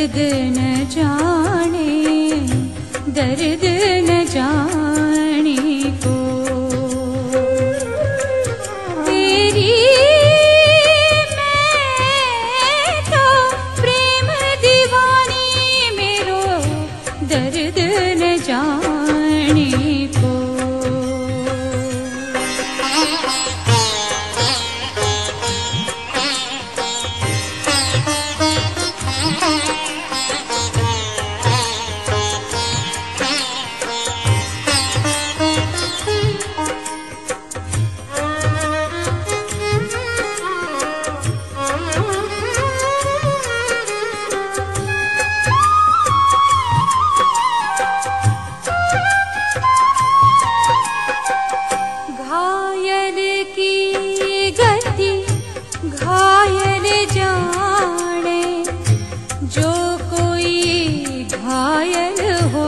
दर्द न जाने, दर्द न जाने को तेरी मैं तो प्रेम दीवानी मेरो दर्द न जाने को। घायल जाने जो कोई घायल हो,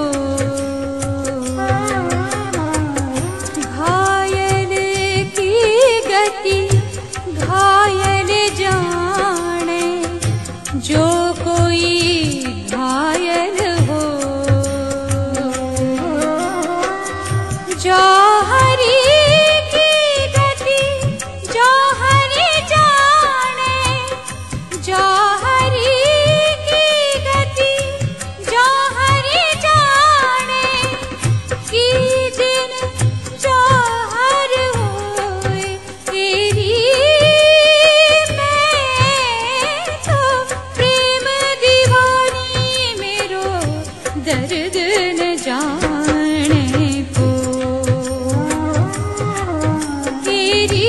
घायल की गति घायल जाने जो कोई घायल हो। जौहरी जौहरी की गति जौहरी जाने की दिन जौहर होए तेरी मैं तो प्रेम दीवानी मेरो दर्द न जाने को तेरी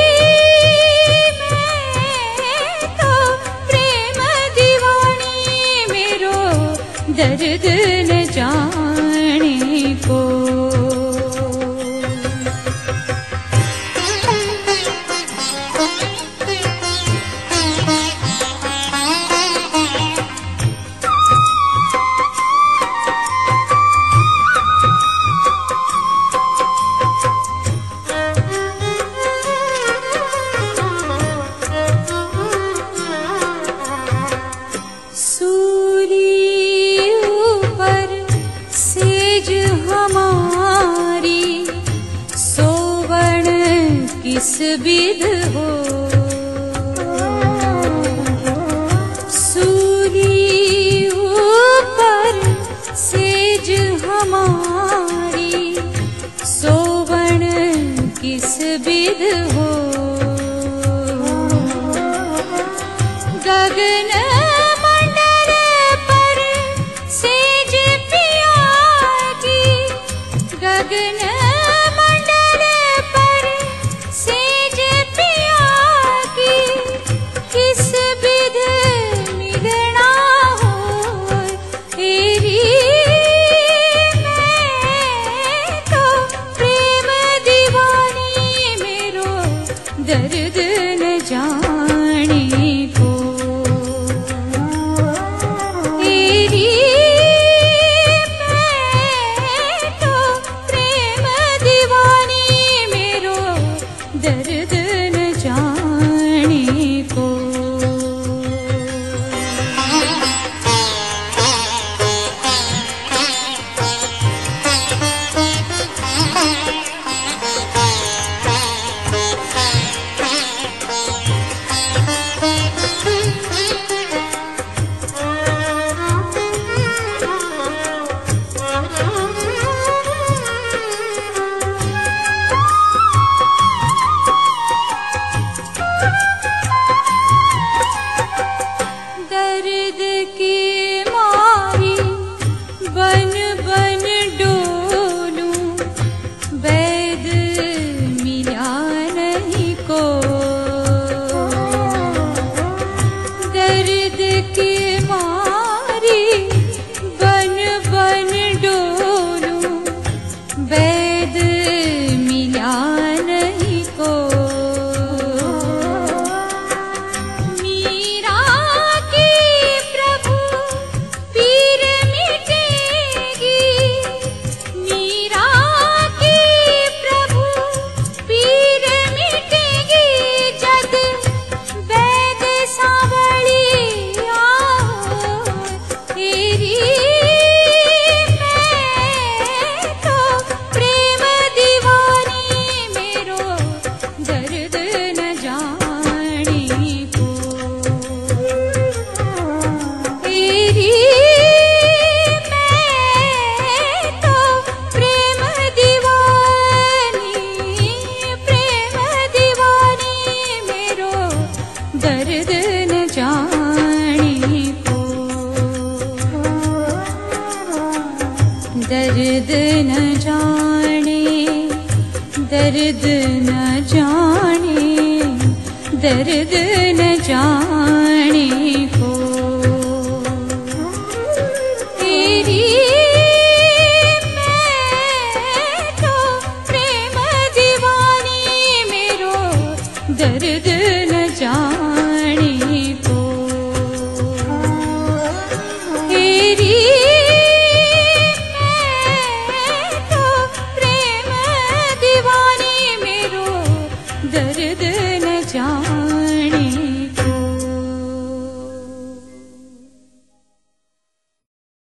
दर्द न जाने को। किस बिध हो सूली ऊपर सेज हमारी सोवण किस बिध हो। गगन मंडल पर सेज पिया की गगन दर्द न जाने को तेरी मैं तो प्रेम दीवानी मेरो दर्द न जाने को। दर्द न जाने